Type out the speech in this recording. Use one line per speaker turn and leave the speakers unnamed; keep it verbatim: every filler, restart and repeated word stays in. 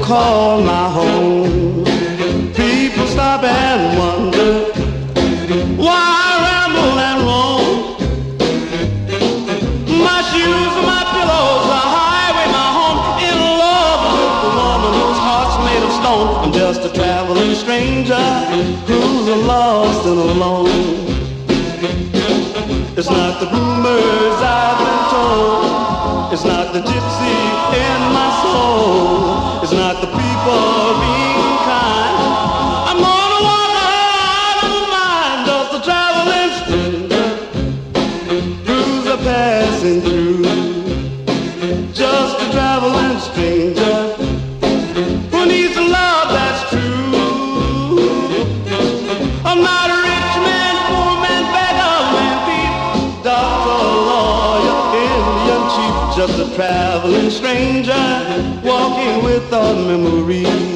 call my home. People stop and wonder why I ramble and roam. My shoes and my pillows, the highway, my home. In love with the woman whose heart's made of stone. I'm just a traveling stranger who's lost and alone. It's not the rumors I've been told. It's not the gypsy in my soul. It's not the people being kind. I'm gonna walk out of mind, just a traveling stranger who's a passing through. Just a traveling stranger who needs a love that's true. I'm not a rich man, poor man, beggar man, thief, doctor, lawyer, Indian chief. Just a traveling stranger walking without memories.